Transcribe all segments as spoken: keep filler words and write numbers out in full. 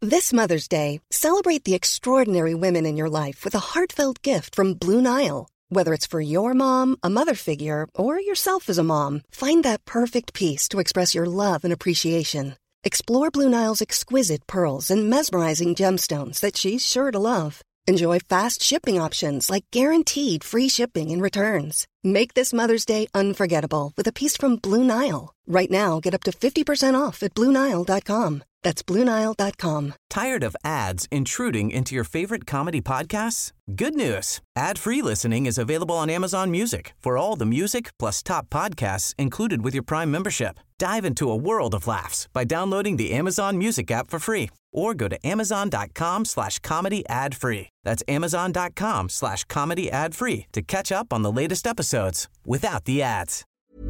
This Mother's Day, celebrate the extraordinary women in your life with a heartfelt gift from Blue Nile. Whether it's for your mom, a mother figure, or yourself as a mom, find that perfect piece to express your love and appreciation. Explore Blue Nile's exquisite pearls and mesmerizing gemstones that she's sure to love. Enjoy fast shipping options like guaranteed free shipping and returns. Make this Mother's Day unforgettable with a piece from Blue Nile. Right now, get up to fifty percent off at Blue Nile dot com. That's Blue Nile dot com. Tired of ads intruding into your favorite comedy podcasts? Good news. Ad-free listening is available on Amazon Music for all the music plus top podcasts included with your Prime membership. Dive into a world of laughs by downloading the Amazon Music app for free or go to amazon.com slash comedy ad free. That's amazon.com slash comedy ad free to catch up on the latest episodes without the ads.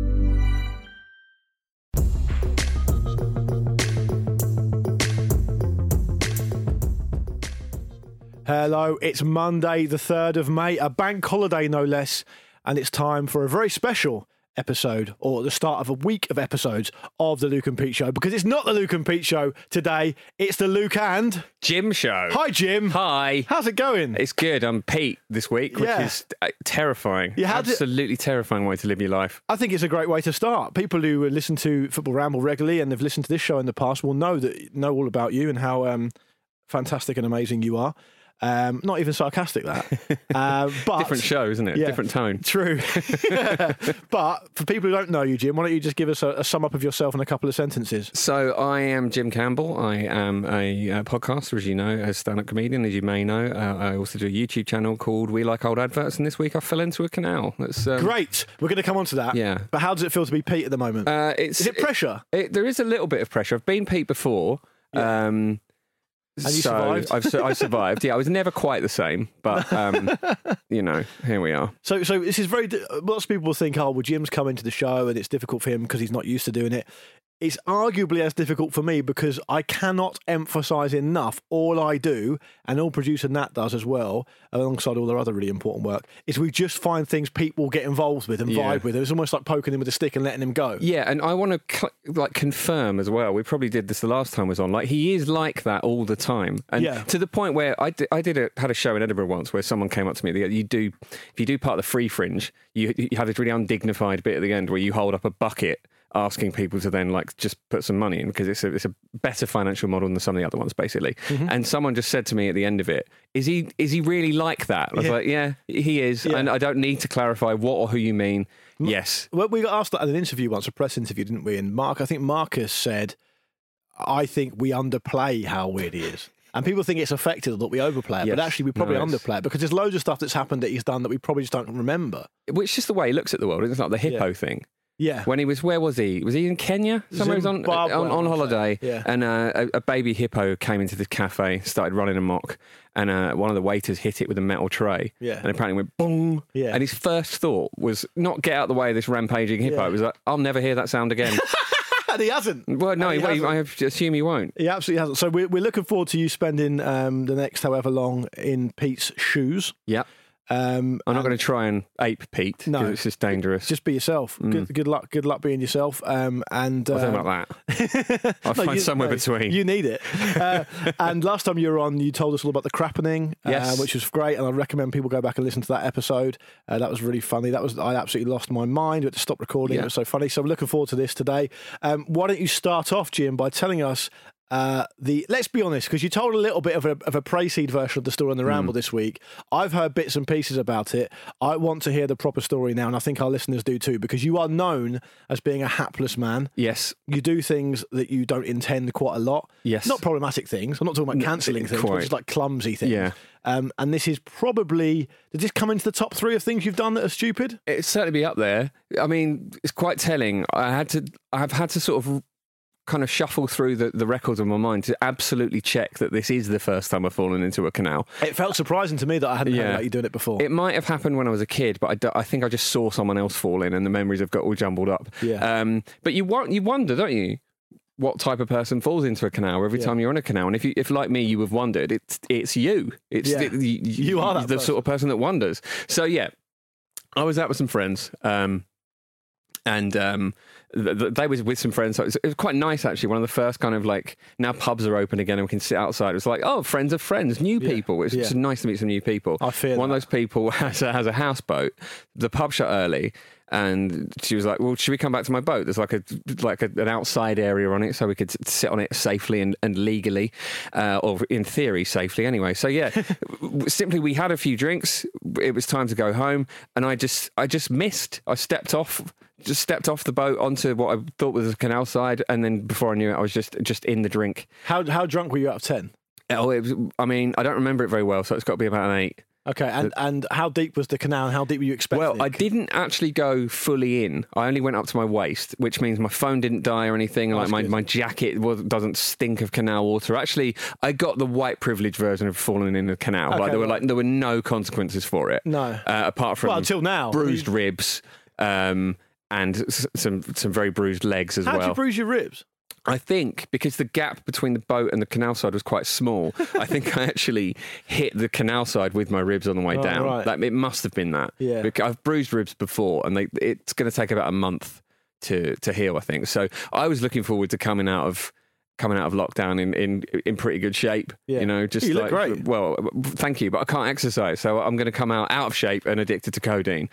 Hello, it's Monday the third of May, a bank holiday no less, and it's time for a very special episode, or the start of a week of episodes of the Luke and Pete Show, because it's not the Luke and Pete Show today, it's the Luke and Jim Show. Hi Jim. Hi. How's it going? It's good. I'm Pete this week, which Yeah. is uh, terrifying. You had Absolutely it- terrifying way to live your life. I think it's a great way to start. People who listen to Football Ramble regularly and have listened to this show in the past will know that know all about you and how um, fantastic and amazing you are. Um, not even sarcastic, that. Uh, but Different show, isn't it? Yeah. Different tone. True. But for people who don't know you, Jim, why don't you just give us a, a sum up of yourself in a couple of sentences? So I am Jim Campbell. I am a uh, podcaster, as you know, a stand-up comedian, as you may know. Uh, I also do a YouTube channel called We Like Old Adverts, and this week I fell into a canal. That's um, Great. We're going to come on to that. Yeah. But how does it feel to be Pete at the moment? Uh, it's, Is it pressure? It, it, there is a little bit of pressure. I've been Pete before. Yeah. Um, And you so survived? I've, su- I survived. Yeah, I was never quite the same, but um, you know, here we are. So, so this is very. Lots of people think, "Oh, well, Jim's come into the show, and it's difficult for him because he's not used to doing it." It's arguably as difficult for me because I cannot emphasise enough. All I do, and all producer Nat does as well, alongside all their other really important work, is we just find things Pete will get involved with and Yeah. vibe with. It's almost like poking him with a stick and letting him go. Yeah, and I want to cl- like confirm as well. We probably did this the last time I was on. Like he is like that all the time, and Yeah. to the point where I did, I did a, had a show in Edinburgh once where someone came up to me. They go, You do if you do part of the free fringe, you you have this really undignified bit at the end where you hold up a bucket, asking people to then like just put some money in because it's a, it's a better financial model than some of the other ones, basically. Mm-hmm. And someone just said to me at the end of it, "Is he is he really like that?" I was Yeah. like, "Yeah, he is," Yeah. and I don't need to clarify what or who you mean. Yes. Well, we got asked that in an interview once, a press interview, didn't we? And Mark, I think Marcus said, "I think we underplay how weird he is." And people think it's effective or that we overplay it, Yes. but actually we probably No, it's- underplay it because there's loads of stuff that's happened that he's done that we probably just don't remember. Which is just the way he looks at the world. It's like the hippo Yeah. thing. Yeah. When he was, where was he? Was he in Kenya? Somewhere he was on, Zimbabwe, on, I on wanna holiday. say. Yeah. And uh, a, a baby hippo came into the cafe, started running amok, and uh, one of the waiters hit it with a metal tray. Yeah. And apparently went boom. Yeah. And his first thought was not get out of the way of this rampaging hippo. Yeah. It was like, I'll never hear that sound again. And he hasn't. Well, no, And he he, hasn't. I assume he won't. He absolutely hasn't. So we're, we're looking forward to you spending um, the next however long in Pete's shoes. Yeah. Um, I'm not going to try and ape Pete. No. No. It's just dangerous. Just be yourself. Good, good luck. Good luck being yourself. Um, and I don't know um, about that. I'll No, find you- somewhere no, between. You need it. Uh, and last time you were on, you told us all about the crappening, Yes. uh, which was great. And I recommend people go back and listen to that episode. Uh, that was really funny. That was I absolutely lost my mind. We had to stop recording. Yeah. It was so funny. So we're looking forward to this today. Um, why don't you start off, Jim, by telling us uh, the? Let's be honest, because you told a little bit of a, of a Prayseed version of the story on the Ramble this week. I've heard bits and pieces about it. I want to hear the proper story now, and I think our listeners do too, because you are known as being a hapless man. Yes. You do things that you don't intend quite a lot. Yes. Not problematic things. I'm not talking about cancelling things, but quite. just like clumsy things. Yeah. Um, and this is probably, did this come into the top three of things you've done that are stupid? It'd certainly be up there. I mean, it's quite telling. I had to, I've had to sort of kind of shuffle through the, the records of my mind to absolutely check that this is the first time I've fallen into a canal. It felt surprising to me that I hadn't heard Yeah. about you doing it before. It might have happened when I was a kid, but I, do- I think I just saw someone else fall in and the memories have got all jumbled up. Yeah. Um, but you, wa- you wonder, don't you? What type of person falls into a canal every Yeah. time you're in a canal? And if you, if like me, you have wondered, it's it's you. It's Yeah. it- you, You are that the person. sort of person that wonders. So yeah, I was out with some friends, um, and um, th- th- they was with some friends. So it was, it was quite nice, actually. One of the first kind of like, now pubs are open again and we can sit outside. It was like, oh, friends of friends, new Yeah. people. It's Yeah. just nice to meet some new people. I feel One that. of those people has a, has a houseboat. The pub shut early. And she was like, well, should we come back to my boat? There's like a like a, an outside area on it so we could s- sit on it safely and, and legally, uh, or in theory safely anyway. So yeah, w- simply we had a few drinks. It was time to go home. And I just I just missed. I stepped off, just stepped off the boat onto what I thought was the canal side. And then before I knew it, I was just just in the drink. How how drunk were you out of ten? Oh, it was, I mean, I don't remember it very well. So it's got to be about an eight. Okay, and, and how deep was the canal and how deep were you expecting? Well, I it? didn't actually go fully in. I only went up to my waist, which means my phone didn't die or anything. Oh, like that's my, good. my jacket was, doesn't stink of canal water. Actually, I got the white privilege version of falling in the canal. Okay, like there were right. like there were no consequences for it. No. uh, apart from Well, until now. bruised You- ribs um, and s- some some very bruised legs as How'd well. you bruise your ribs? I think because the gap between the boat and the canal side was quite small, I think I actually hit the canal side with my ribs on the way Oh, down. right. That, it must have been that. Yeah. Bec- I've bruised ribs before, and they, it's going to take about a month to to heal, I think. So I was looking forward to coming out of coming out of lockdown in in, in pretty good shape. Yeah. You know, just You look like great. well, thank you, but I can't exercise, so I'm going to come out out of shape and addicted to codeine.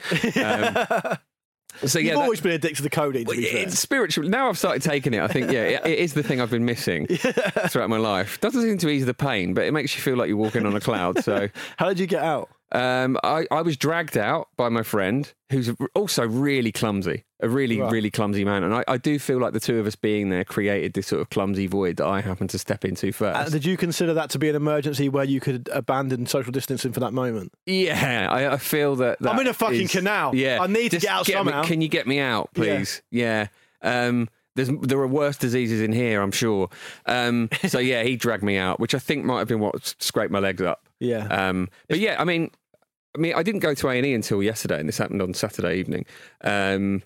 Um, so yeah, You've that- always been addicted to codeine, to well, be fair. it's spiritual. Now I've started taking it. I think, yeah, it, it is the thing I've been missing throughout my life. Doesn't seem to ease the pain, but it makes you feel like you're walking on a cloud. So How did you get out? um, I, I was dragged out by my friend, who's also really clumsy, a really, Right. really clumsy man. And I, I do feel like the two of us being there created this sort of clumsy void that I happened to step into first. Uh, did you consider that to be an emergency where you could abandon social distancing for that moment? Yeah, I, I feel that, that I'm in a fucking is- canal. Yeah, I need to Just get out me- somehow. Can you get me out, please? Yeah. Um, there's there are worse diseases in here, I'm sure. Um, so yeah, he dragged me out, which I think might have been what s- scraped my legs up. Yeah. Um, but yeah, I mean, I mean, I didn't go to A and E until yesterday, and this happened on Saturday evening. Um,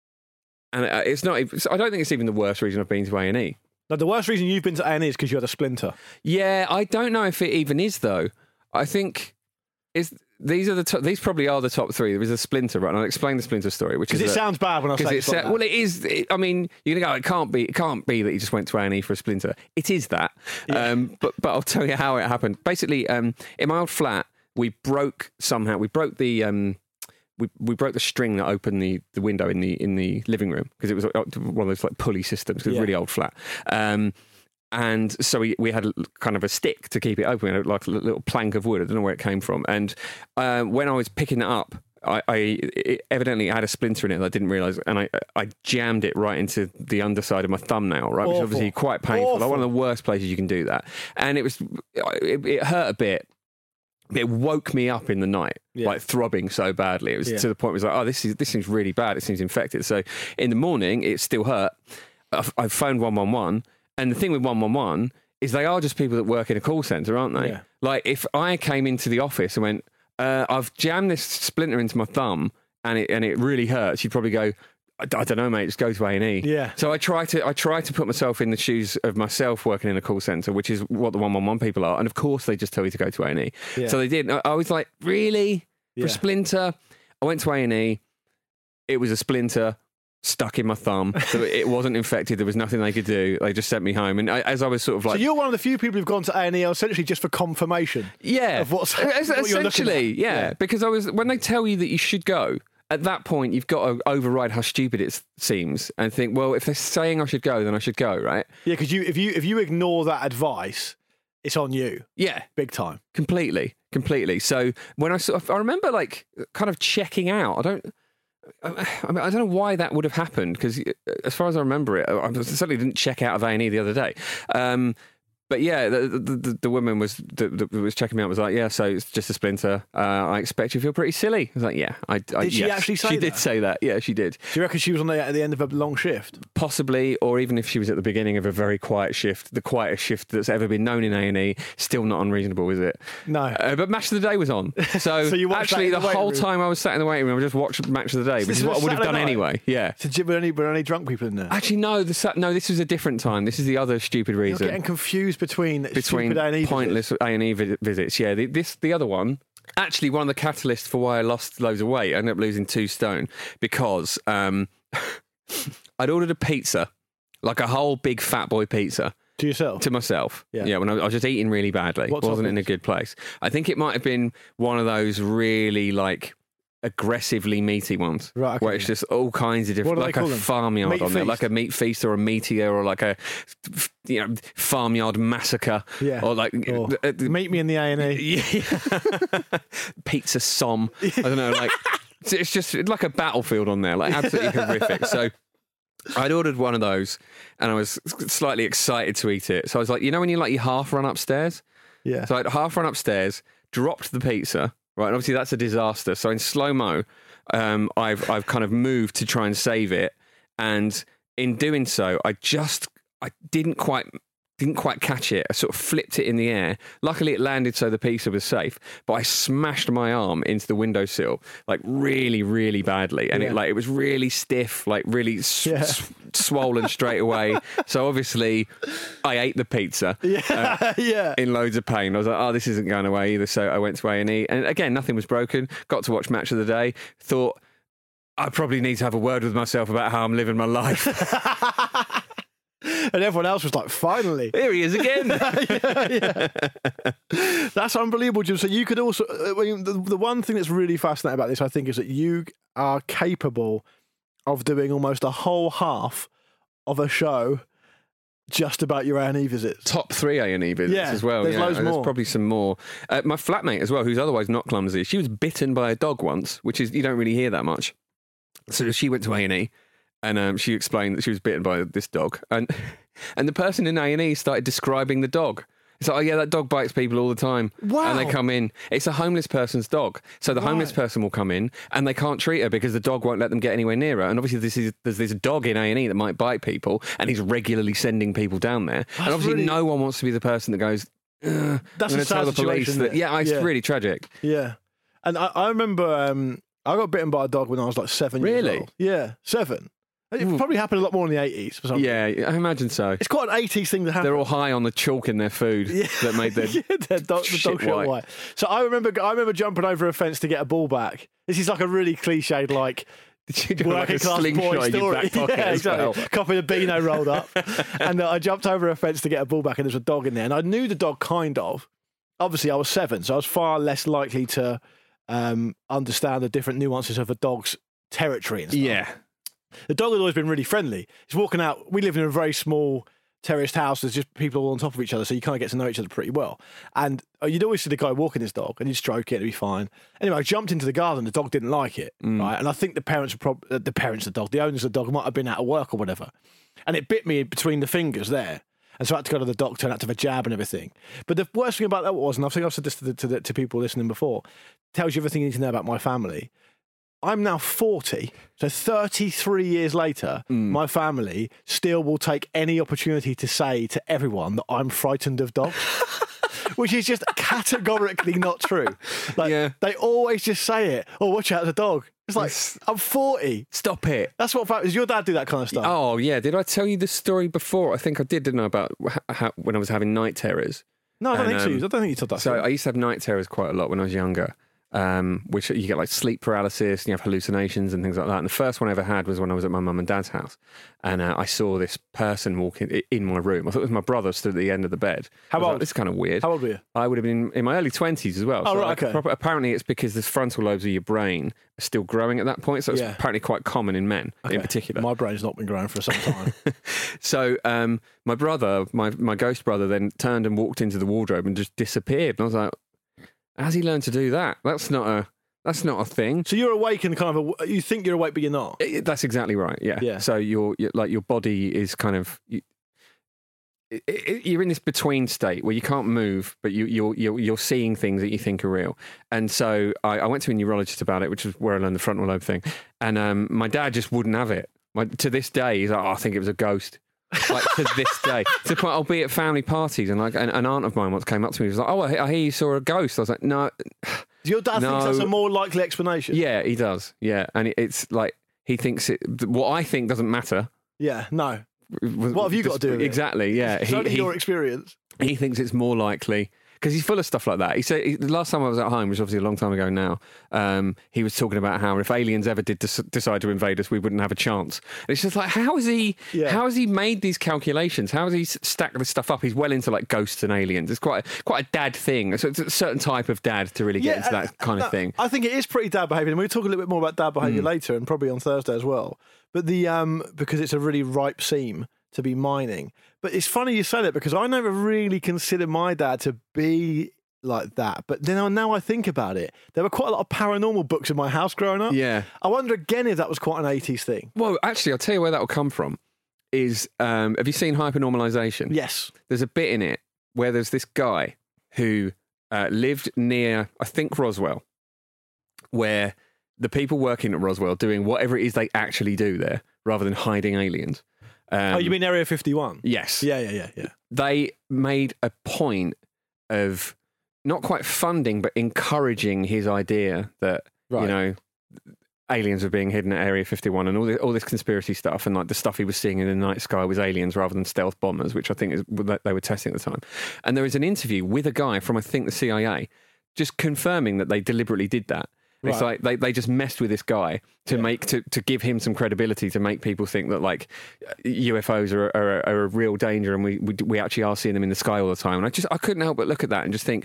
and uh, it's not. even- I don't think it's even the worst reason I've been to A and E. Now, the worst reason you've been to A and E is because you had a splinter. Yeah, I don't know if it even is though. I think is these are the top, these probably are the top three. There is a splinter, right? And I'll explain the splinter story, which is Because it that- sounds bad when I say Because it it's like that. well, it is. It, I mean, you're gonna go. It can't be. It can't be that you just went to A and E for a splinter. It is that. Um, but but I'll tell you how it happened. Basically, um, in my old flat, we broke somehow. We broke the. Um, we, we broke the string that opened the, the window in the in the living room because it was one of those like pulley systems. 'Cause it was Yeah. a really old flat. Um, and so we, we had a, kind of a stick to keep it open, we had like a little plank of wood. I don't know where it came from. And uh, when I was picking it up, I, I it evidently had a splinter in it that I didn't realise, and I I jammed it right into the underside of my thumbnail, right, which is Awful. obviously quite painful. Like Awful. one of the worst places you can do that. And it was it, it hurt a bit. It woke me up in the night, Yeah. like throbbing so badly. It was Yeah. to the point where it was like, oh, this is this seems really bad. It seems infected. So in the morning, it still hurt. I, I phoned one one one, and the thing with one one one is they are just people that work in a call centre, aren't they? Yeah. Like if I came into the office and went, uh, I've jammed this splinter into my thumb and it and it really hurts, you'd probably go, I, I don't know, mate, just go to A and E. Yeah. So I try to I try to put myself in the shoes of myself working in a call centre, which is what the one one one people are. And of course they just tell you to go to A and E. Yeah. So they did. I, I was like, really? For Yeah. a splinter? I went to A and E. It was a splinter stuck in my thumb. So it wasn't infected. There was nothing they could do. They just sent me home. And I, as I was sort of So like, you're one of the few people who've gone to A and E essentially just for confirmation. yeah, of what's- Es- what you're looking essentially, at. yeah. Yeah. Because I was when they tell you that you should go. At that point, you've got to override how stupid it s- seems and think, well, if they're saying I should go, then I should go, right? Yeah, because you if you if you ignore that advice, it's on you, Yeah, big time. completely, completely. So when I sort of, I remember like kind of checking out. I don't, I, I mean, I don't know why that would have happened because as far as I remember it, I certainly didn't check out of A and E the other day. Um, But yeah, the, the, the, the woman was that that was checking me out was like, yeah, so it's just a splinter. Uh, I expect you feel pretty silly. I was like, yeah, I, I Did she yes. actually say She that? did say that. Yeah, she did. Do you reckon she was on the, at the end of a long shift? Possibly, or even if she was at the beginning of a very quiet shift, the quietest shift that's ever been known in A and E, still not unreasonable, is it? No. Uh, but Match of the Day was on. So, So you watched that actually, in the, the waiting whole room? time I was sat in the waiting room, I just watched Match of the Day, which this is was what I would have Saturday done night? anyway. Yeah. So did- were only were only drunk people in there? Actually, no. The sa- no, this was a different time. This is the other stupid You're reason. getting confused between between stupid A and E pointless A and E vi- visits. Yeah, the, this the other one. Actually, one of the catalysts for why I lost loads of weight. I ended up losing two stone because um, I'd ordered a pizza, like a whole big fat boy pizza. To yourself? To myself. Yeah. Yeah, when I, I was just eating really badly. What Wasn't in a toppings? good place. I think it might have been one of those really, like, aggressively meaty ones. Right, okay. Where it's just all kinds of different, What do like they a call them? farmyard Meat on there, feast? like a meat feast or a meteor or like a, you know, farmyard massacre. Yeah. Or like... Or uh, meet me in the A and E. Yeah. Pizza som. I don't know, like... It's just like a battlefield on there, like absolutely horrific. So I'd ordered one of those and I was slightly excited to eat it. So I was like, you know when you like you half run upstairs? Yeah. So I'd half run upstairs, dropped the pizza, right? And obviously that's a disaster. So in slow-mo, um, I've I've kind of moved to try and save it. And in doing so, I just I didn't quite didn't quite catch it. I sort of flipped it in the air. Luckily it landed so the pizza was safe, but I smashed my arm into the windowsill like really, really badly. And Yeah. it like it was really stiff, like really s- Yeah. s- swollen straight away. So obviously I ate the pizza. Yeah. yeah. In loads of pain. I was like, oh, this isn't going away either. So I went to A and E. And again, nothing was broken. Got to watch Match of the Day. Thought, I probably need to have a word with myself about how I'm living my life. And everyone else was like, finally. Here he is again. yeah, yeah. That's unbelievable, Jim. So you could also, I mean, the, the one thing that's really fascinating about this, I think, is that you are capable of doing almost a whole half of a show just about your A and E visits. Top three A and E visits Yeah, as well. there's yeah, loads and more. There's probably some more. Uh, my flatmate as well, who's otherwise not clumsy, she was bitten by a dog once, which is, you don't really hear that much. So she went to A and E. And um, she explained that she was bitten by this dog. And and the person in A and E started describing the dog. It's like, oh yeah, that dog bites people all the time. Wow. And they come in. It's a homeless person's dog. So the homeless Right. person will come in and they can't treat her because the dog won't let them get anywhere near her. And obviously this is, there's this dog in A and E that might bite people and he's regularly sending people down there. and obviously really- no one wants to be the person that goes, Ugh, That's I'm a going to tell sad the police situation, that, isn't it? yeah, it's Yeah. really tragic. Yeah. And I, I remember um, I got bitten by a dog when I was like seven years Really? old. Yeah, seven. It Ooh. probably happened a lot more in the eighties for some reason. Yeah, I imagine so. It's quite an eighties thing to happen. They're all high on the chalk in their food that made their yeah, the dog, the shit dog shit white. white. So I remember, I remember jumping over a fence to get a ball back. This is like a really cliched, like you do like working a class slingshot boy in your story. back pocket yeah, as exactly. well. Copy the Beano rolled up, and uh, I jumped over a fence to get a ball back, and there's a dog in there, and I knew the dog kind of. Obviously, I was seven, so I was far less likely to um, understand the different nuances of a dog's territory and stuff. Yeah. The dog had always been really friendly. He's walking out. We live in a very small terraced house. There's just people all on top of each other, so you kind of get to know each other pretty well. And uh, you'd always see the guy walking his dog, and he'd stroke it, it'd be fine. Anyway, I jumped into the garden. The dog didn't like it, Mm. right? And I think the parents, were prob- uh, the parents of the dog, the owners of the dog, might have been out of work or whatever, and it bit me between the fingers there. And so I had to go to the doctor and had to have a jab and everything. But the worst thing about that was, and I think I've said this to, the, to, the, to people listening before, tells you everything you need to know about my family. I'm now forty, so thirty-three years later, my family still will take any opportunity to say to everyone that I'm frightened of dogs, which is just categorically not true. Like, Yeah. they always just say it. Oh, watch out, the dog. It's like, Yes. I'm forty. Stop it. That's what, does your dad do that kind of stuff? Oh, yeah. Did I tell you the story before? I think I did, didn't I, about h- how, when I was having night terrors. no, I don't and, think so. um, I don't think you told that So story. I used to have night terrors quite a lot when I was younger, um, which you get like sleep paralysis and you have hallucinations and things like that. And the first one I ever had was when I was at my mum and dad's house. And uh, I saw this person walking i- in my room. I thought it was my brother stood at the end of the bed. How I was like, old? this is kind of weird. How old were you? I would have been in my early twenties as well. Oh, So right, like, okay. proper- apparently it's because the frontal lobes of your brain are still growing at that point. So it's Yeah. apparently quite common in men in Okay. particular. My brain's not been growing for some time. So um, my brother, my, my ghost brother, then turned and walked into the wardrobe and just disappeared. And I was like, how's he learned to do that? That's not a that's not a thing. So you're awake and kind of, a, you think you're awake, but you're not. It- that's exactly right. Yeah. Yeah. So your your- like your body is kind of you, it, it, you're in this between state where you can't move, but you you're you're, you're seeing things that you think are real. And so I, I went to a neurologist about it, which is where I learned the frontal lobe thing. And um, my dad just wouldn't have it. My, to this day, he's like, oh, I think it was a ghost. Like to this day, to the point I'll be at family parties and like an, an aunt of mine once came up to me. He was like, "Oh, I, I hear you saw a ghost." I was like, "No, Your dad No. thinks that's a more likely explanation. yeah, he does, yeah." And it, it's like he thinks it. What I think doesn't matter. Yeah, no. What have you got to do with it? Exactly, yeah. It's He, only he, your experience. he thinks it's more likely because he's full of stuff like that. He said he, the last time I was at home, which is obviously a long time ago now, um, he was talking about how if aliens ever did des- decide to invade us, we wouldn't have a chance. And it's just like, how has he? Yeah. How has he made these calculations? How has he s- stacked this stuff up? He's well into like ghosts and aliens. It's quite a, quite a dad thing. So it's a certain type of dad to really get into that and- kind and of thing. I think it is pretty dad behaviour, and we'll talk a little bit more about dad behaviour Mm. later, and probably on Thursday as well. But the um, because it's a really ripe seam to be mining. But it's funny you say that, because I never really considered my dad to be like that. But then I- now I think about it, there were quite a lot of paranormal books in my house growing up. Yeah. I wonder again if that was quite an eighties thing. Well, actually, I'll tell you where that will come from. Is um, have you seen Hypernormalization? Yes. There's a bit in it where there's this guy who uh, lived near, I think, Roswell, where the people working at Roswell doing whatever it is they actually do there, rather than hiding aliens. Um, Oh, you mean Area fifty-one? Yes. Yeah, yeah, yeah, yeah. They made a point of not quite funding, but encouraging his idea that, Right. you know, aliens were being hidden at Area fifty-one and all this, all this conspiracy stuff, and like the stuff he was seeing in the night sky was aliens rather than stealth bombers, which I think is what they were testing at the time. And there was an interview with a guy from, I think, the C I A, just confirming that they deliberately did that. It's Right. like they, they just messed with this guy to Yeah. make to, to give him some credibility, to make people think that like U F Os are, are, are a real danger, and we, we we actually are seeing them in the sky all the time. And I just I couldn't help but look at that and just think,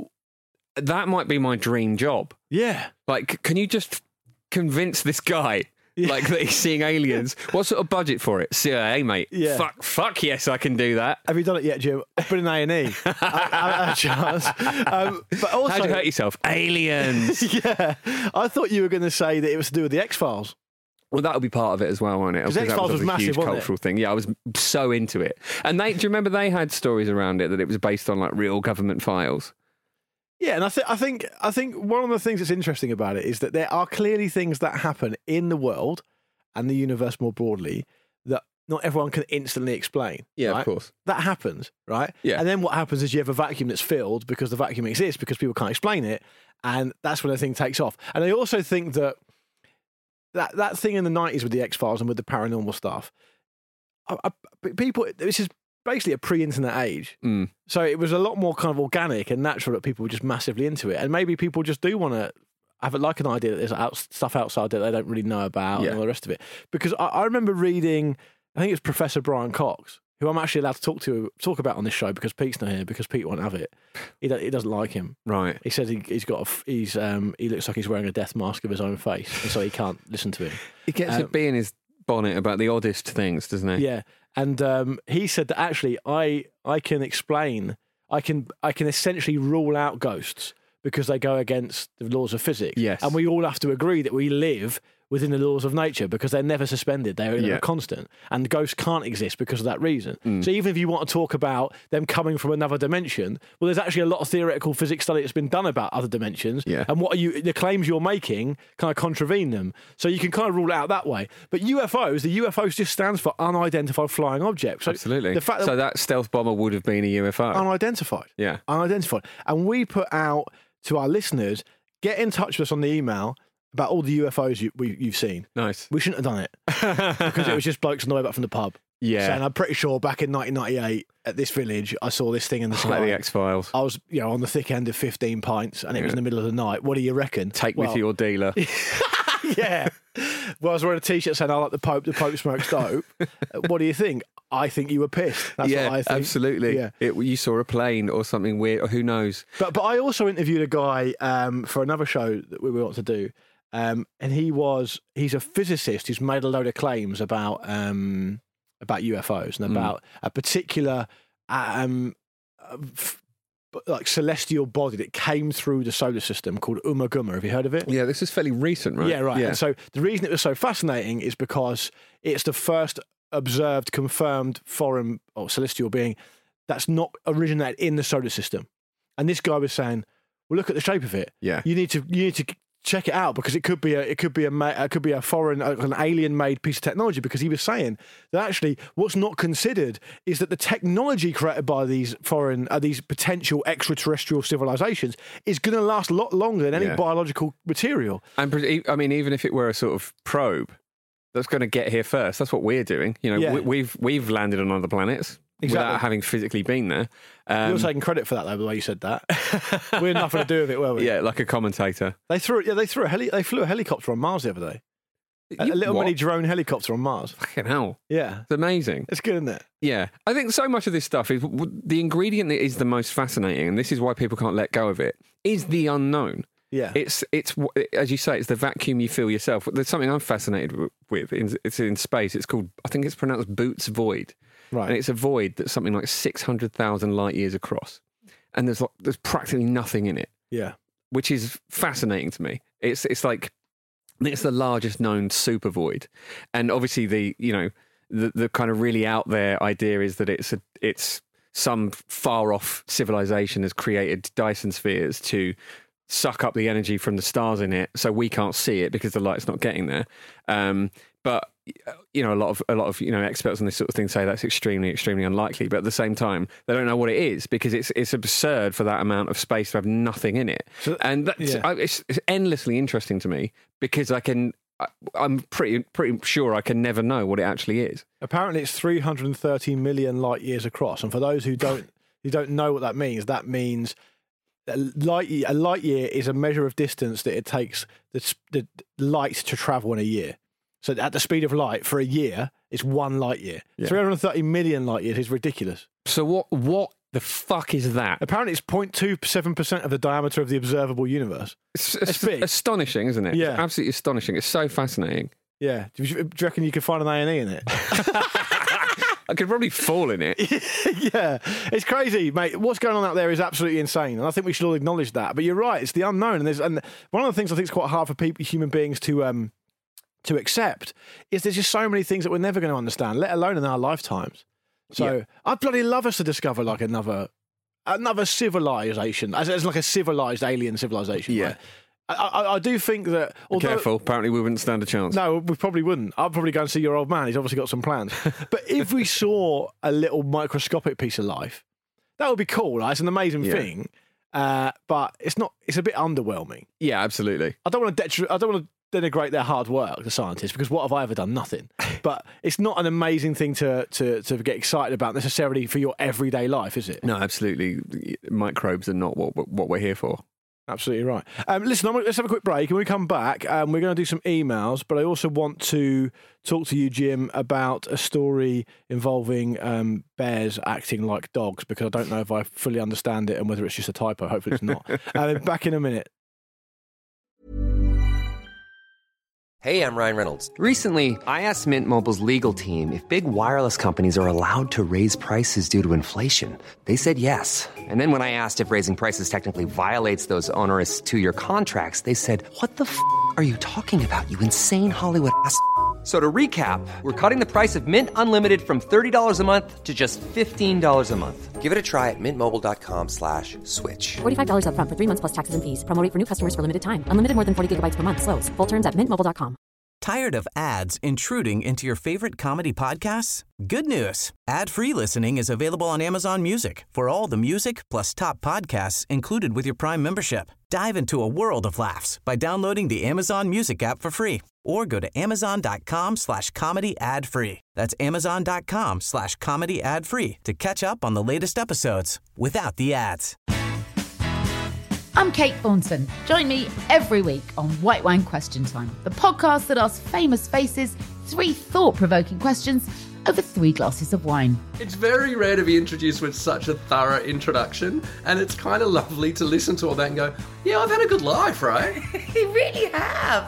that might be my dream job. Yeah. Like, can you just convince this guy like that he's seeing aliens? What sort of budget for it? C I A, mate. Yeah. Fuck, fuck yes, I can do that. Have you done it yet, Jim? I've been in A and E. I, I had a chance. Um, but also, How'd you hurt yourself? Aliens. yeah, I thought you were going to say that it was to do with the X-Files. Well, that'll be part of it as well, won't it? 'Cause Because that X-Files was obviously a massive, huge wasn't it? cultural thing. Yeah, I was so into it. And they, do you remember they had stories around it that it was based on like real government files? Yeah, and I, th- I think I think one of the things that's interesting about it is that there are clearly things that happen in the world and the universe more broadly that not everyone can instantly explain. Yeah, right? of course. That happens, right? Yeah. And then what happens is you have a vacuum that's filled because the vacuum exists because people can't explain it, and that's when the thing takes off. And I also think that that, that thing in the nineties with the X-Files and with the paranormal stuff, I, I, people, this is basically a pre-internet age. Mm. So it was a lot more kind of organic and natural that people were just massively into it. And maybe people just do want to have like an idea that there's out, stuff outside that they don't really know about Yeah. and all the rest of it. Because I, I remember reading, I think it was Professor Brian Cox, who I'm actually allowed to talk to talk about on this show because Pete's not here, because Pete won't have it. He, do, he doesn't like him. Right. He says he, he's got a, f- he's um he looks like he's wearing a death mask of his own face, and so he can't listen to him. He gets Um, a bee in his bonnet about the oddest things, doesn't he? Yeah, and um, he said that actually I I can explain, I can I can essentially rule out ghosts because they go against the laws of physics. Yes. And we all have to agree that we live within the laws of nature because they're never suspended. They're in Yeah. a constant. And ghosts can't exist because of that reason. Mm. So even if you want to talk about them coming from another dimension, well, there's actually a lot of theoretical physics study that's been done about other dimensions. Yeah. And what are you, the claims you're making kind of contravene them. So you can kind of rule it out that way. But U F Os, the U F Os just stands for unidentified flying objects. So Absolutely. The fact that so that stealth bomber would have been a U F O. unidentified. yeah. Unidentified. And we put out to our listeners, get in touch with us on the email about all the U F Os you, we, you've seen. Nice. We shouldn't have done it because it was just blokes on the way back from the pub. Yeah. Saying, I'm pretty sure back in nineteen ninety-eight at this village, I saw this thing in the Like sky. the X-Files. I was, you know, on the thick end of fifteen pints, and it was Yeah. in the middle of the night. What do you reckon? Take me Well, to your dealer. yeah. Well, I was wearing a t-shirt saying I like the Pope. The Pope smokes dope. What do you think? I think you were pissed. That's yeah, what I think. absolutely. Yeah. It, you saw a plane or something weird, or who knows? But but I also interviewed a guy um, for another show that we want to do, um, and he was he's a physicist who's made a load of claims about um, about U F Os and Mm. about a particular um, uh, f- like celestial body that came through the solar system called Umaguma. Have you heard of it? Yeah, this is fairly recent, right? Yeah, right. Yeah. And so the reason it was so fascinating is because it's the first observed, confirmed foreign or celestial being that's not originated in the solar system. And this guy was saying, "Well, look at the shape of it. Yeah. You need to you need to check it out because it could be a it could be a ma- it could be a foreign uh, an alien made piece of technology." Because he was saying that actually what's not considered is that the technology created by these foreign uh, these potential extraterrestrial civilizations is going to last a lot longer than any Yeah. biological material. And pre- I mean, even if it were a sort of probe that's going to get here first, that's what we're doing. You know, Yeah. we, we've we've landed on other planets. Exactly. without having physically been there. Um, You're taking credit for that, though, the way you said that. We had nothing to do with it, were we? yeah, like a commentator. They threw. Yeah, they threw a heli. They flew a helicopter on Mars the other day. A, You- a little what? mini drone helicopter on Mars. Fucking hell. Yeah, It's amazing. it's good, isn't it? Yeah, I think so much of this stuff is w- the ingredient that is the most fascinating, and this is why people can't let go of it, is the unknown. Yeah, It's, it's w- as you say, it's the vacuum you feel yourself. There's something I'm fascinated w- with. In, it's in space. It's called, I think it's pronounced Boots Void. right. And it's a void that's something like six hundred thousand light years across. And there's like, there's practically nothing in it, yeah, which is fascinating to me. It's it's like, it's the largest known super void. And obviously the, you know, the, the kind of really out there idea is that it's a, it's some far off civilization has created Dyson spheres to suck up the energy from the stars in it, so we can't see it because the light's not getting there. Um, but you know, a lot of a lot of you know experts on this sort of thing say that's extremely, extremely unlikely. But at the same time, they don't know what it is because it's it's absurd for that amount of space to have nothing in it. So- and that's, yeah. I, it's, it's endlessly interesting to me because I can. I, I'm pretty pretty sure I can never know what it actually is. Apparently, it's three hundred thirty million light years across. And for those who don't who don't know what that means, that means a light year, a light year is a measure of distance that it takes the, s- the light to travel in a year. So at the speed of light for a year, it's one light year. Yeah. three hundred thirty million light years is ridiculous. So what what the fuck is that? Apparently, it's zero point two seven percent of the diameter of the observable universe. It's, It's it's big. astonishing, isn't it? Yeah. It's absolutely astonishing. It's so fascinating. Yeah. Do you, do you reckon you could find an A and E in it? I could probably fall in it. Yeah, it's crazy, mate. What's going on out there is absolutely insane, and I think we should all acknowledge that. But you're right; it's the unknown, and there's and one of the things I think is quite hard for people, human beings, to um to accept is there's just so many things that we're never going to understand, let alone in our lifetimes. So Yeah. I'd bloody love us to discover like another another civilization, as, as like a civilized alien civilization. Yeah. right? I, I, I do think that. Although, Careful. Apparently, we wouldn't stand a chance. no, we probably wouldn't. I'd probably go and see your old man. He's obviously got some plans. But if we saw a little microscopic piece of life, that would be cool. Right? It's an amazing Yeah. thing, uh, but it's not. It's a bit underwhelming. Yeah, absolutely. I don't want to. Detri- I don't want to denigrate their hard work, the scientists, because what have I ever done? Nothing. But it's not an amazing thing to to to get excited about necessarily for your everyday life, is it? No, absolutely. Microbes are not what what we're here for. Absolutely right. Um, listen, I'm, let's have a quick break. And when we come back, um, we're going to do some emails, but I also want to talk to you, Jim, about a story involving um, bears acting like dogs, because I don't know if I fully understand it and whether it's just a typo. Hopefully it's not. uh, back in a minute. Hey, I'm Ryan Reynolds. Recently, I asked Mint Mobile's legal team if big wireless companies are allowed to raise prices due to inflation. They said yes. And then when I asked if raising prices technically violates those onerous two-year contracts, they said, "What the f*** are you talking about, you insane Hollywood ass?" So to recap, we're cutting the price of Mint Unlimited from thirty dollars a month to just fifteen dollars a month. Give it a try at mintmobile.com slash switch. forty-five dollars up front for three months plus taxes and fees. Promo rate for new customers for limited time. Unlimited more than forty gigabytes per month. Slows full terms at mint mobile dot com. Tired of ads intruding into your favorite comedy podcasts? Good news. Ad-free listening is available on Amazon Music for all the music plus top podcasts included with your Prime membership. Dive into a world of laughs by downloading the Amazon Music app for free or go to amazon.com slash comedy ad free. That's amazon.com slash comedy ad free to catch up on the latest episodes without the ads. I'm Kate Thornton. Join me every week on White Wine Question Time, the podcast that asks famous faces three thought-provoking questions over three glasses of wine. It's very rare to be introduced with such a thorough introduction, and it's kind of lovely to listen to all that and go, yeah, I've had a good life, right? You really have.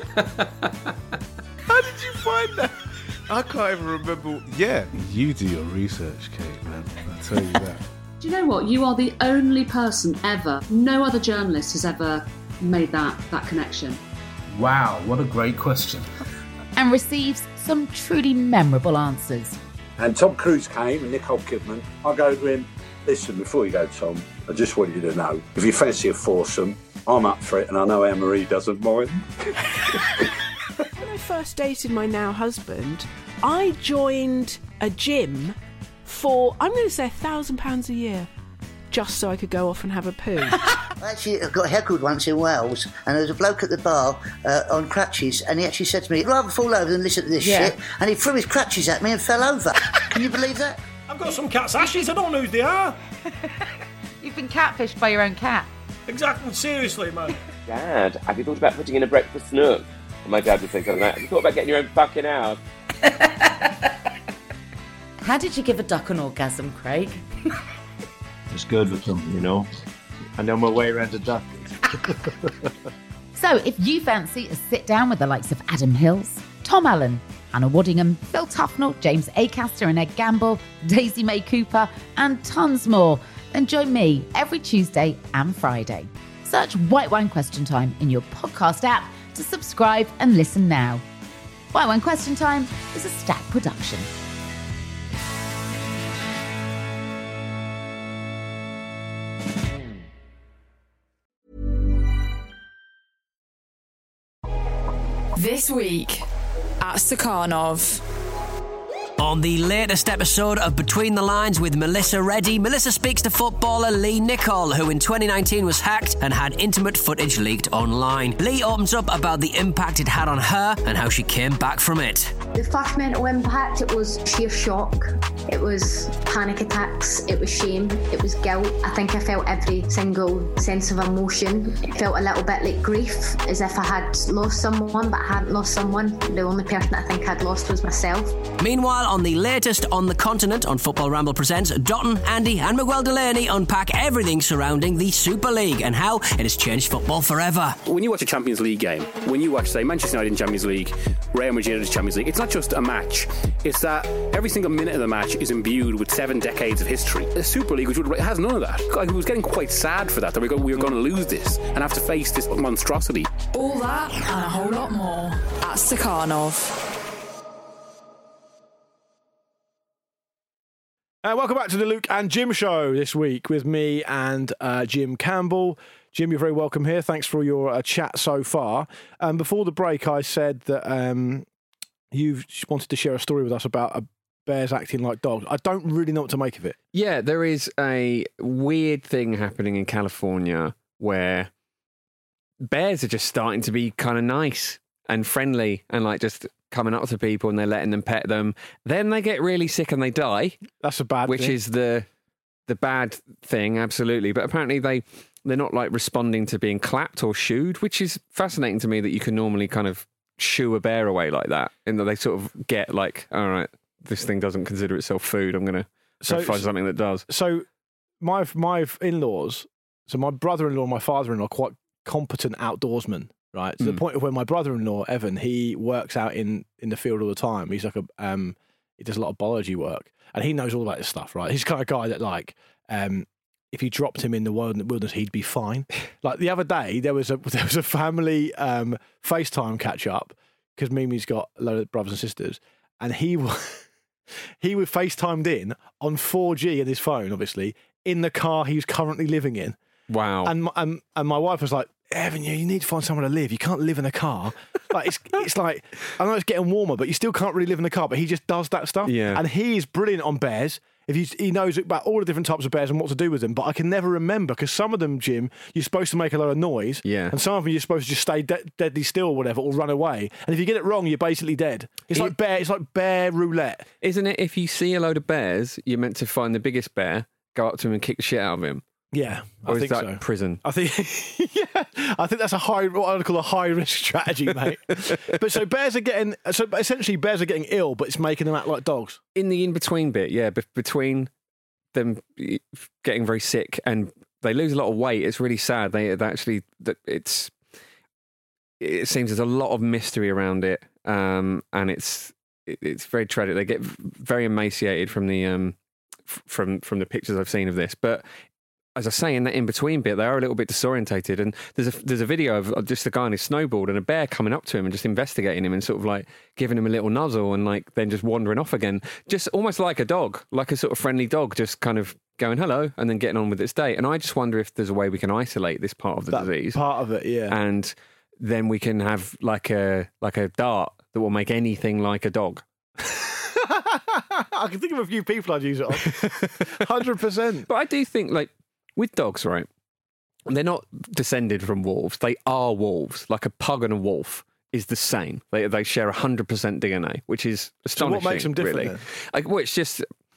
How did you find that? I can't even remember. Yeah, you do your research, Kate, man. I'll tell you that. Do you know what? You are the only person ever, no other journalist has ever made that, that connection. Wow, what a great question. And receives some truly memorable answers. And Tom Cruise came and Nicole Kidman. I go to him, listen, before you go, Tom, I just want you to know, if you fancy a foursome, I'm up for it, and I know Anne-Marie doesn't mind. When I first dated my now husband, I joined a gym for, I'm going to say, a thousand pounds a year, just so I could go off and have a poo. I actually got heckled once in Wales, and there was a bloke at the bar uh, on crutches, and he actually said to me, "I'd rather fall over than listen to this Yeah. shit," and he threw his crutches at me and fell over. Can you believe that? I've got some cat's ashes. I don't know who they are. You've been catfished by your own cat. Exactly. Seriously, man. Dad, have you thought about putting in a breakfast nook? And my dad would say something like, have you thought about getting your own fucking house? How did you give a duck an orgasm, Craig? It's good with them, you know. I know my way around a duck. So if you fancy a sit down with the likes of Adam Hills, Tom Allen, Hannah Waddingham, Phil Tufnell, James Acaster and Ed Gamble, Daisy May Cooper, and tons more, then join me every Tuesday and Friday. Search White Wine Question Time in your podcast app to subscribe and listen now. White Wine Question Time is a Stack production. This week at Stakhanov. On the latest episode of Between the Lines with Melissa Reddy, Melissa speaks to footballer Lee Nicol, who in twenty nineteen was hacked and had intimate footage leaked online. Lee opens up about the impact it had on her and how she came back from it. The first mental impact, it was sheer shock. It was panic attacks, it was shame, it was guilt. I think I felt every single sense of emotion. It felt a little bit like grief, as if I had lost someone, but I hadn't lost someone. The only person I think I'd lost was myself. Meanwhile, on the latest On the Continent on Football Ramble Presents, Dotton, Andy and Miguel Delaney unpack everything surrounding the Super League and how it has changed football forever. When you watch a Champions League game, when you watch, say, Manchester United in Champions League, Real Madrid in Champions League, it's not just a match. It's that every single minute of the match is imbued with seven decades of history. The Super League, which would, has none of that. I was getting quite sad for that, that we were, we were going to lose this and have to face this monstrosity. All that and a whole lot more at Stakhanov. Uh, welcome back to the Luke and Jim show this week with me and uh, Jim Campbell. Jim, you're very welcome here. Thanks for your uh, chat so far. Um, before the break, I said that um, you wanted to share a story with us about a bears acting like dogs. I don't really know what to make of it. Yeah, there is a weird thing happening in California where bears are just starting to be kind of nice and friendly and like just coming up to people and they're letting them pet them. Then they get really sick and they die. That's a bad which thing. is the the bad thing, absolutely. But apparently they, they're not like responding to being clapped or shooed, which is fascinating to me that you can normally kind of shoo a bear away like that. And that they sort of get like, all right, this thing doesn't consider itself food. I'm going to so, find something that does. So my my in-laws, so my brother-in-law and my father-in-law are quite competent outdoorsmen. Right, to mm. the point of where my brother-in-law Evan, he works out in, in the field all the time. He's like a um, he does a lot of biology work, and he knows all about this stuff. Right, he's the kind of guy that like um, if you dropped him in the wilderness, he'd be fine. Like the other day, there was a there was a family um, FaceTime catch up because Mimi's got a load of brothers and sisters, and he he was FaceTimed in on four G in his phone, obviously in the car he was currently living in. Wow, and and and my wife was like, Evan, you need to find somewhere to live. You can't live in a car. Like it's it's like, I know it's getting warmer, but you still can't really live in a car. But he just does that stuff. Yeah. And he is brilliant on bears. If he, he knows about all the different types of bears and what to do with them. But I can never remember because some of them, Jim, you're supposed to make a lot of noise. Yeah. And some of them you're supposed to just stay de- deadly still or whatever, or run away. And if you get it wrong, you're basically dead. It's it, like bear. It's like bear roulette, isn't it? If you see a load of bears, you're meant to find the biggest bear, go up to him and kick the shit out of him. Yeah, or I is think that so. Prison? I think, yeah, I think that's a high, what I would call a high risk strategy, mate. But so bears are getting, so essentially bears are getting ill, but it's making them act like dogs. In the in between bit, yeah, be- between them getting very sick and they lose a lot of weight, it's really sad. They, they actually, it's, it seems there's a lot of mystery around it, um, and it's it, it's very tragic. They get very emaciated from the. Um, from from the pictures I've seen of this, but as I say, in that in-between bit, they are a little bit disorientated, and there's a there's a video of just a guy on his snowboard and a bear coming up to him and just investigating him and sort of like giving him a little nuzzle and like then just wandering off again, just almost like a dog, like a sort of friendly dog, just kind of going hello and then getting on with its day. And I just wonder if there's a way we can isolate this part of the that disease, part of it, yeah, and then we can have like a like a dart that will make anything like a dog. I can think of a few people I'd use it on. one hundred percent. But I do think, like, with dogs, right, they're not descended from wolves. They are wolves. Like a pug and a wolf is the same. They they share one hundred percent D N A, which is astonishing. So what makes them different really. then? Like, well, it's just,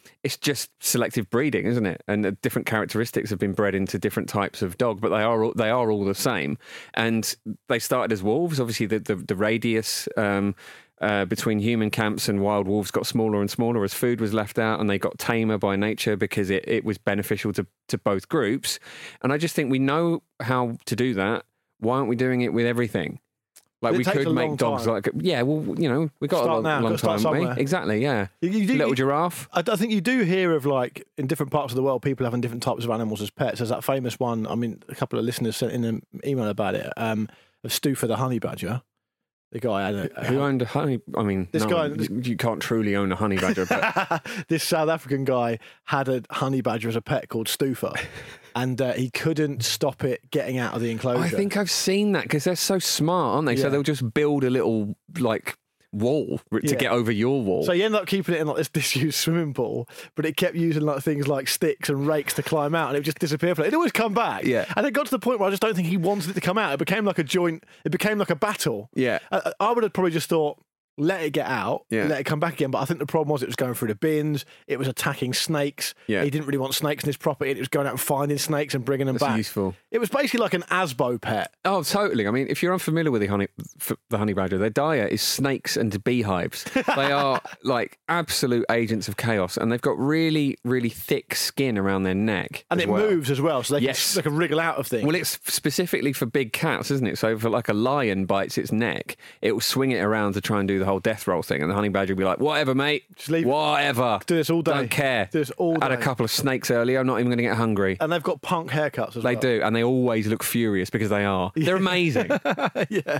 it's just selective breeding, isn't it? And uh, different characteristics have been bred into different types of dog, but they are all, they are all the same. And they started as wolves. Obviously, the the, the radius um, uh, between human camps and wild wolves got smaller and smaller as food was left out, and they got tamer by nature because it, it was beneficial to, to both groups. And I just think we know how to do that. Why aren't we doing it with everything? Like But it we takes could a make long dogs time. like, yeah, well, you know, we got Start a long, now, long gotta start time, haven't we? somewhere. Exactly, yeah. You, you do, Little you- giraffe. I, I think you do hear of, like, in different parts of the world, people having different types of animals as pets. There's that famous one, I mean, a couple of listeners sent in an email about it, um, of Stuffer the honey badger. The guy had a, Who owned a honey? I mean, This no, guy- you, you can't truly own a honey badger, but this South African guy had a honey badger as a pet called Stuffer, and uh, he couldn't stop it getting out of the enclosure. I think I've seen that because they're so smart, aren't they? Yeah. So they'll just build a little like wall to Yeah. get over your wall. So he ended up keeping it in like this disused swimming pool, but it kept using like things like sticks and rakes to climb out, and it would just disappear. It'd always come back. Yeah. And it got to the point where I just don't think he wanted it to come out. It became like a joint. It became like a battle. Yeah. I, I would have probably just thought, let it get out, Yeah. let it come back again. But I think the problem was it was going through the bins. It was attacking snakes. Yeah. He didn't really want snakes in his property. It was going out and finding snakes and bringing them That's back. useful. It was basically like an Asbo pet. Oh, totally. I mean, if you're unfamiliar with the honey, f- the honey badger, their diet is snakes and beehives. They are like absolute agents of chaos, and they've got really, really thick skin around their neck, And as it well. moves as well, so they, Yes. can, they can wriggle out of things. Well, it's specifically for big cats, isn't it? So if like a lion bites its neck, it will swing it around to try and do the whole death roll thing, and the honey badger will be like, "Whatever, mate. Just leave. Whatever. Do this all day. Don't care. Do this all Had a day. couple of snakes earlier. I'm not even going to get hungry." And they've got punk haircuts as They well. do, and they always look furious because they are. They're amazing. yeah.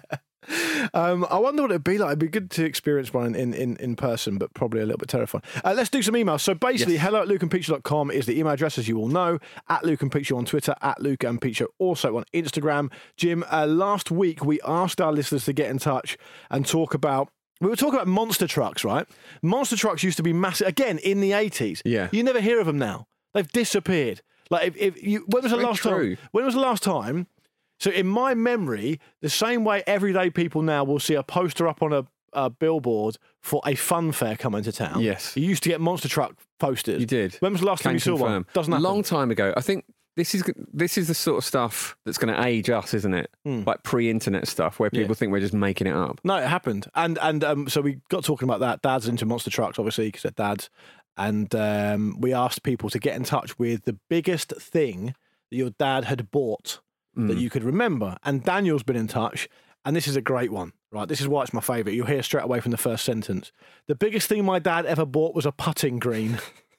Um, I wonder what it'd be like. It'd be good to experience one in, in, in person, but probably a little bit terrifying. Uh, let's do some emails. So basically, Yes. hello at luke and pete show dot com is the email address, as you all know. At Luke and Pete Show on Twitter, at Luke and Pete Show also on Instagram. Jim, uh, last week we asked our listeners to get in touch and talk about. We were talking about monster trucks, right? Monster trucks used to be massive, again, in the eighties. Yeah. You never hear of them now. They've disappeared. Like, if, if you, when was the Very last true. time? When was the last time? So, in my memory, the same way everyday people now will see a poster up on a, a billboard for a fun fair coming to town. Yes. You used to get monster truck posters. You did. When was the last time Can you saw confirm. one? Doesn't happen. Long time ago. I think this is this is the sort of stuff that's going to age us, isn't it? Like pre-internet stuff where people Yeah. think we're just making it up. No, it happened. And and um, so we got talking about that. Dad's into monster trucks, obviously, because they're dads. And um, we asked people to get in touch with the biggest thing that your dad had bought that you could remember. And Daniel's been in touch, and this is a great one, right? This is why it's my favourite. You'll hear straight away from the first sentence. The biggest thing my dad ever bought was a putting green.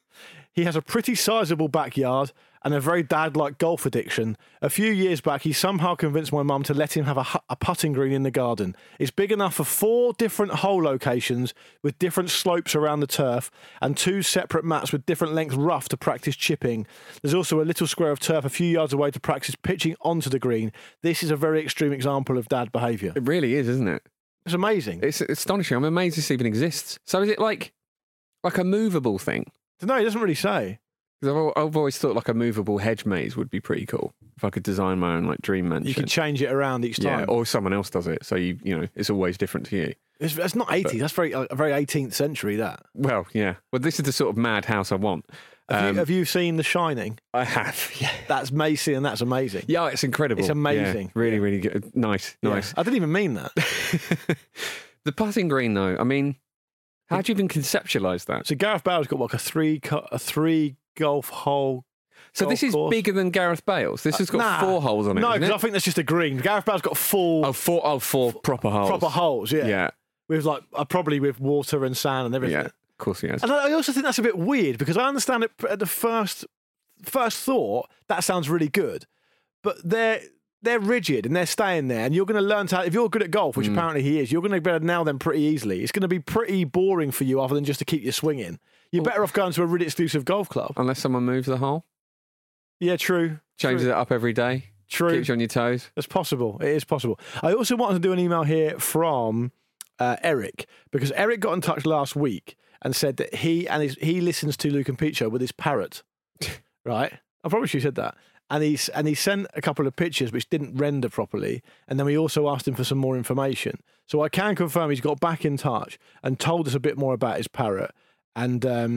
He has a pretty sizable backyard and a very dad-like golf addiction. A few years back, he somehow convinced my mum to let him have a, hu- a putting green in the garden. It's big enough for four different hole locations with different slopes around the turf and two separate mats with different length rough to practice chipping. There's also a little square of turf a few yards away to practice pitching onto the green. This is a very extreme example of dad behaviour. It really is, isn't it? It's amazing. It's astonishing. I'm amazed this even exists. So is it like like a movable thing? No, he doesn't really say. 'Cause I've, al- I've always thought like a movable hedge maze would be pretty cool if I could design my own like dream mansion. You could change it around each time. Yeah, or someone else does it, so you you know it's always different to you. It's, that's not eighties. That's very uh, very eighteenth century. That. Well, yeah. Well, this is the sort of mad house I want. Have, Um, you, have you seen The Shining? I have. Yeah, that's Macy, and that's amazing. yeah, it's incredible. It's amazing. Yeah, really, really good. Nice, Yeah. nice. I didn't even mean that. The putting green, though. I mean, how do you even conceptualise that? So Gareth Bale's got like a three co- a three golf hole. So golf this is course. bigger than Gareth Bale's. This has got Nah. four holes on it. No, isn't because it? I think that's just a green. Gareth Bale's got full Oh, four, oh, four proper holes. proper holes. Yeah, Yeah, with like uh, probably with water and sand and everything. yeah. Of course he has. And I I also think that's a bit weird because I understand it at the first first thought that sounds really good, but they're they're rigid and they're staying there, and you're going to learn to. If you're good at golf, which Mm. apparently he is, you're going to be able to nail them pretty easily. It's going to be pretty boring for you, other than just to keep you swinging. You're better off going to a really exclusive golf club. Unless someone moves the hole, Yeah, true. changes true. it up every day, True. keeps you on your toes. It's possible. It is possible. I also wanted to do an email here from uh, Eric, because Eric got in touch last week and said that he and his he listens to Luke and Pete Show with his parrot. Right? I promise you said that. And he's and he sent a couple of pictures which didn't render properly, and then we also asked him for some more information. So I can confirm he's got back in touch and told us a bit more about his parrot. And um,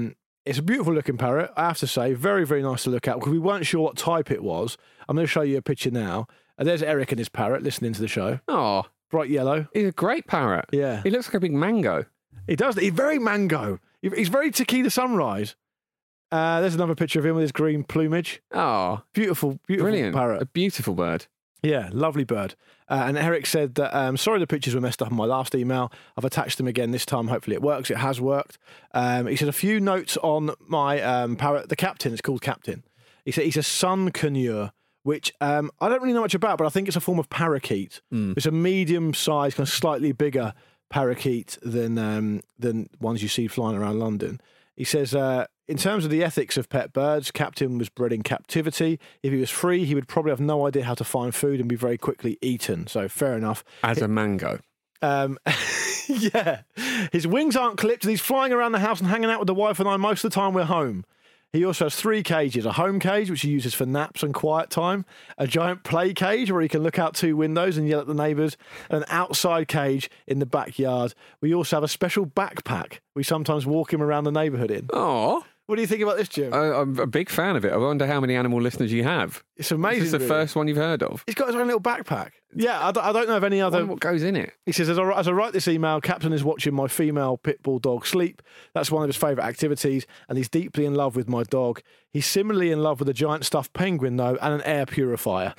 It's a beautiful looking parrot, I have to say. Very, very nice to look at because we weren't sure what type it was. I'm going to show you a picture now. And there's Eric and his parrot listening to the show. Oh, bright yellow. He's a great parrot. Yeah. He looks like a big mango. He does. He's very mango. He's very Tequila Sunrise. Uh, there's another picture of him with his green plumage. Oh, beautiful, beautiful brilliant. parrot. A beautiful bird. Yeah, lovely bird. Uh, and Eric said that, um, sorry the pictures were messed up in my last email. I've attached them again this time. Hopefully it works. It has worked. Um, he said a few notes on my um, parrot. The Captain, it's called Captain. He said he's a sun conure, which um, I don't really know much about, but I think it's a form of parakeet. Mm. It's a medium-sized, kind of slightly bigger parakeet than um, than ones you see flying around London. He says, uh, in terms of the ethics of pet birds, Captain was bred in captivity. If he was free, he would probably have no idea how to find food and be very quickly eaten. So fair enough. As a mango. Um, yeah. His wings aren't clipped and he's flying around the house and hanging out with the wife and I most of the time we're home. He also has three cages, a home cage, which he uses for naps and quiet time, a giant play cage where he can look out two windows and yell at the neighbours, and an outside cage in the backyard. We also have a special backpack we sometimes walk him around the neighbourhood in. Oh. What do you think about this, Jim? Uh, I'm a big fan of it. I wonder how many animal listeners you have. It's amazing. This is the really. first one you've heard of. He's got his own little backpack. Yeah, I, d- I don't know of any other... What goes in it? He says, as I, as I write this email, Captain is watching my female pit bull dog sleep. That's one of his favourite activities, and he's deeply in love with my dog. He's similarly in love with a giant stuffed penguin, though, and an air purifier.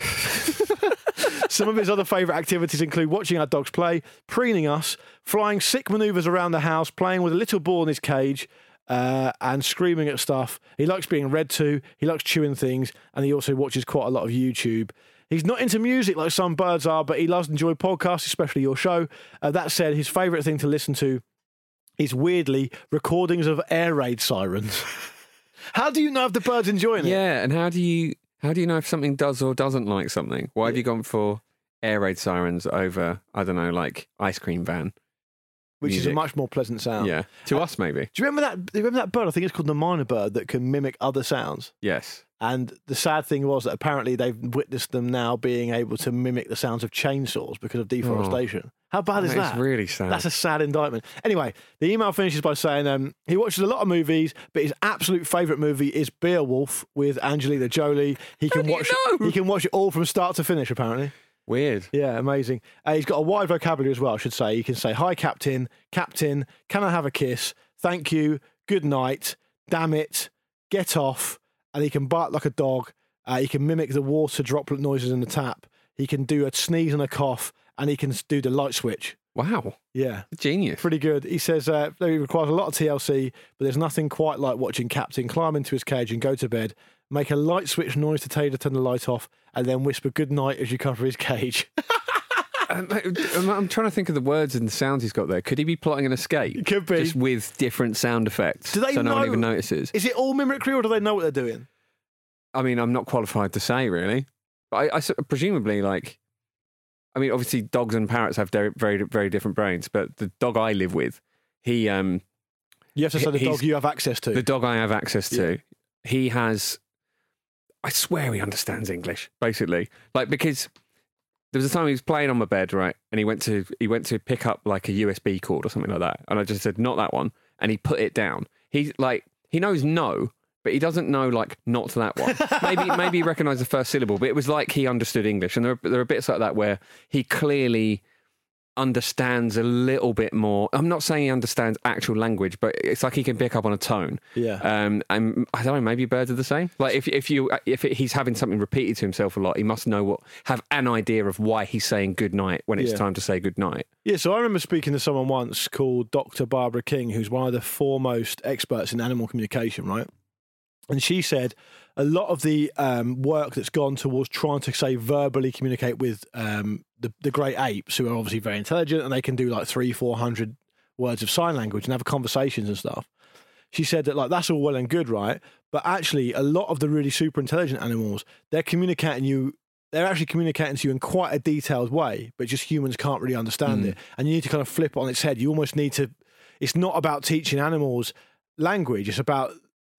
Some of his other favourite activities include watching our dogs play, preening us, flying sick manoeuvres around the house, playing with a little ball in his cage, Uh, and screaming at stuff. He likes being read to, he likes chewing things, and he also watches quite a lot of YouTube. He's not into music like some birds are, but he loves to enjoy podcasts, especially your show. Uh, that said, his favourite thing to listen to is, weirdly, recordings of air raid sirens. How do you know if the bird's enjoying it? Yeah, and how do you how do you know if something does or doesn't like something? Why have you gone for air raid sirens over, I don't know, like Ice Cream Van? Which Music. is a much more pleasant sound. Yeah, to Uh, us maybe. Do you remember that? Do you remember that bird? I think it's called the minor bird that can mimic other sounds. Yes. And the sad thing was that apparently they've witnessed them now being able to mimic the sounds of chainsaws because of deforestation. Oh. How bad is That that? is really sad. That's a sad indictment. Anyway, the email finishes by saying um, he watches a lot of movies, but his absolute favourite movie is Beowulf with Angelina Jolie. He can watch. He can watch it all from start to finish. Apparently. Weird. Yeah, amazing. Uh, he's got a wide vocabulary as well, I should say. He can say, hi, Captain, Captain, can I have a kiss? Thank you, good night, damn it, get off. And he can bark like a dog. Uh, he can mimic the water droplet noises in the tap. He can do a sneeze and a cough, and he can do the light switch. Wow. Yeah. Genius. Pretty good. He says uh, he requires a lot of T L C, but there's nothing quite like watching Captain climb into his cage and go to bed, make a light switch noise to tell you to turn the light off, and then whisper good night as you cover his cage. I'm, I'm trying to think of the words and the sounds he's got there. Could he be plotting an escape? It could be. Just with different sound effects. Do they so know? no one even notices. Is it all mimicry or do they know what they're doing? I mean, I'm not qualified to say, really. But I, I s- presumably, like, I mean, obviously dogs and parrots have very, very, very different brains, but the dog I live with, he... Um, you have to say the he's- dog you have access to. The dog I have access to, Yeah. he has... I swear he understands English, basically. Like, because there was a time he was playing on my bed, right, and he went to he went to pick up, like, a U S B cord or something like that, and I just said, not that one, and he put it down. He's, like, he knows no, but he doesn't know, like, not that one. Maybe maybe he recognised the first syllable, but it was like he understood English. And there are, there are bits like that where he clearly understands a little bit more. I'm not saying he understands actual language, but it's like he can pick up on a tone. Yeah. Um, and I don't know, maybe birds are the same. Like if if you if he's having something repeated to himself a lot, he must know what have an idea of why he's saying good night when it's Yeah. time to say good night. Yeah, so I remember speaking to someone once called Doctor Barbara King, who's one of the foremost experts in animal communication, right? And she said a lot of the um, work that's gone towards trying to, say, verbally communicate with um, the, the great apes, who are obviously very intelligent and they can do like three, four hundred words of sign language and have conversations and stuff. She said that, like, that's all well and good, right? But actually, a lot of the really super intelligent animals, they're communicating you. They're actually communicating to you in quite a detailed way, but just humans can't really understand Mm. it. And you need to kind of flip it on its head. You almost need to. It's not about teaching animals language. It's about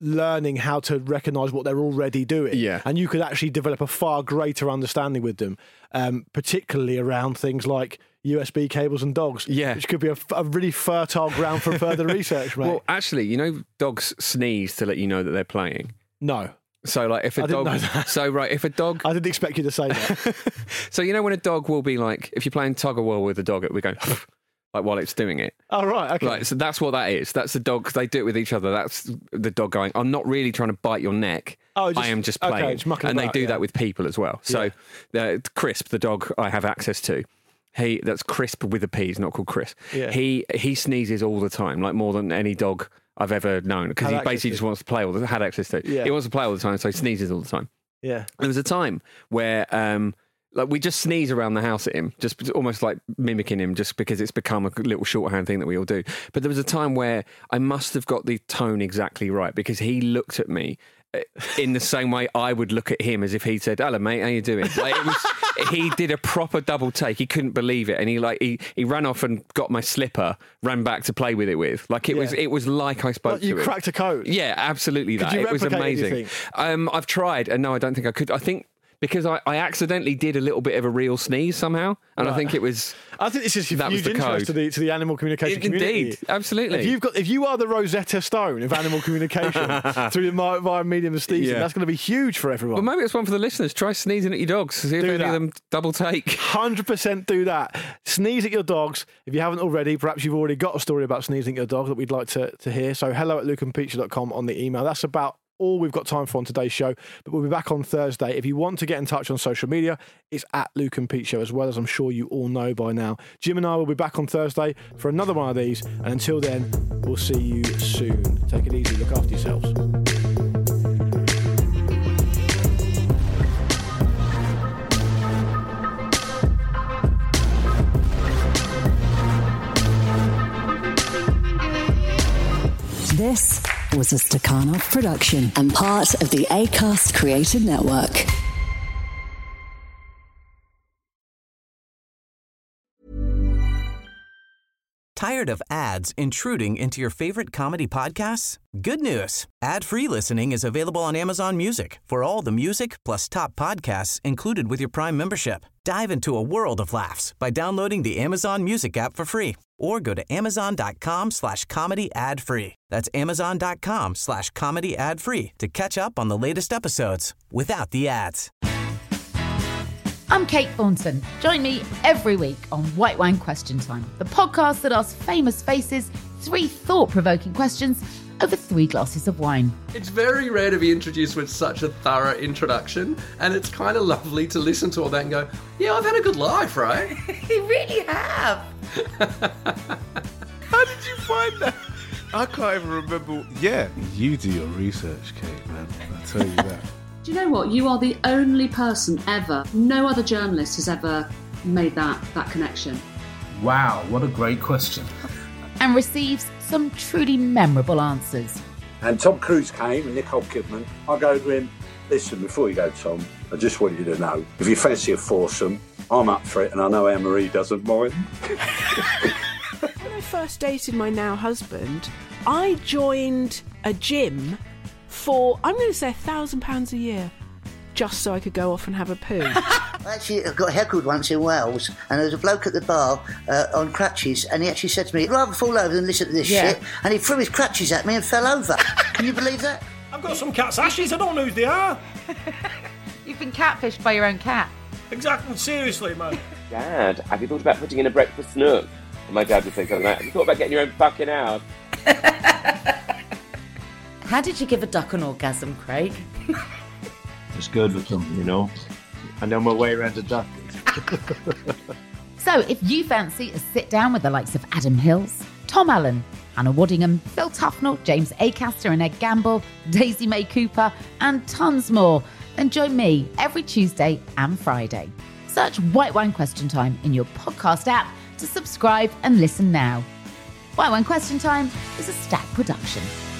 learning how to recognise what they're already doing. Yeah. And you could actually develop a far greater understanding with them, um, particularly around things like U S B cables and dogs. Yeah. Which could be a, a really fertile ground for further research, mate. Well, actually, you know, dogs sneeze to let you know that they're playing. No. So, like, if a I didn't dog. know that. So, right, if a dog. I didn't expect you to say that. So, you know, when a dog will be like, if you're playing tug of war with a dog, we go, like, while it's doing it. Oh, right, okay. Right, so that's what that is. That's the dog. They do it with each other. That's the dog going, I'm not really trying to bite your neck. Oh, just- I am just okay, playing. just mucking and about, they do yeah. that with people as well. So, uh, Crisp, the dog I have access to, he that's Crisp with a P. He's not called Chris. Yeah. He he sneezes all the time, like more than any dog I've ever known, because Had he access basically to. just wants to play all the had access to. Yeah. He wants to play all the time, so he sneezes all the time. Yeah. There was a time where um, like we just sneeze around the house at him, just almost like mimicking him, just because it's become a little shorthand thing that we all do. But there was a time where I must have got the tone exactly right, because he looked at me in the same way I would look at him, as if he said, "Hello, mate, how you doing?" Like, it was, he did a proper double take. He couldn't believe it, and he like he, he ran off and got my slipper, ran back to play with it with. Like it Yeah. was it was like I spoke Like to you him. cracked a code. Yeah, absolutely. Could that you it was replicate amazing. anything? Um, I've tried, and no, I don't think I could. I think. Because I, I accidentally did a little bit of a real sneeze somehow, and Right. I think it was. I think this is that was huge the interest code. to the to the animal communication In- community. indeed, absolutely. If you've got, if you are the Rosetta Stone of animal communication through the mi- via medium of sneezing, Yeah. that's going to be huge for everyone. Well, maybe it's one for the listeners. Try sneezing at your dogs. See if Do any that. of them double take. one hundred percent do that. Sneeze at your dogs. If you haven't already, perhaps you've already got a story about sneezing at your dog that we'd like to, to hear. So hello at luke and peacher dot com on the email. That's about all we've got time for on today's show, but we'll be back on Thursday. If you want to get in touch on social media, it's at Luke and Pete Show, as well, as I'm sure you all know by now. Jim and I will be back on Thursday for another one of these, and until then, we'll see you soon. Take it easy, look after yourselves. This was a Stakhanov production and part of the Acast Creative Network. Tired of ads intruding into your favorite comedy podcasts? Good news. Ad-free listening is available on Amazon Music for all the music plus top podcasts included with your Prime membership. Dive into a world of laughs by downloading the Amazon Music app for free or go to amazon.com slash comedy ad free. That's amazon.com slash comedy ad free to catch up on the latest episodes without the ads. I'm Kate Thornton. Join me every week on White Wine Question Time, the podcast that asks famous faces three thought-provoking questions over three glasses of wine. It's very rare to be introduced with such a thorough introduction, and it's kind of lovely to listen to all that and go, yeah, I've had a good life, right? You really have. How did you find that? I can't even remember. Yeah, you do your research, Kate, man. I tell you that. Do you know what? You are the only person ever, no other journalist has ever made that, that connection. Wow, what a great question. And receives some truly memorable answers. And Tom Cruise came and Nicole Kidman. I go to him, listen, before you go, Tom, I just want you to know, if you fancy a foursome, I'm up for it, and I know Anne-Marie doesn't mind. When I first dated my now husband, I joined a gym for, I'm going to say, a thousand pounds a year, just so I could go off and have a poo. I actually got heckled once in Wales, and there was a bloke at the bar uh, on crutches, and he actually said to me, I'd rather fall over than listen to this Yeah. shit, and he threw his crutches at me and fell over. Can you believe that? I've got some cat's ashes, I don't know who they are. You've been catfished by your own cat. Exactly, seriously, man. Dad, have you thought about putting in a breakfast nook? And my dad would say something like, have you thought about getting your own fucking house? How did you give a duck an orgasm, Craig? It's good with them, you know. I know my way around a duck. So if you fancy a sit down with the likes of Adam Hills, Tom Allen, Hannah Waddingham, Phil Tufnell, James Acaster and Ed Gamble, Daisy May Cooper, and tons more, then join me every Tuesday and Friday. Search White Wine Question Time in your podcast app to subscribe and listen now. White Wine Question Time is a Stack production.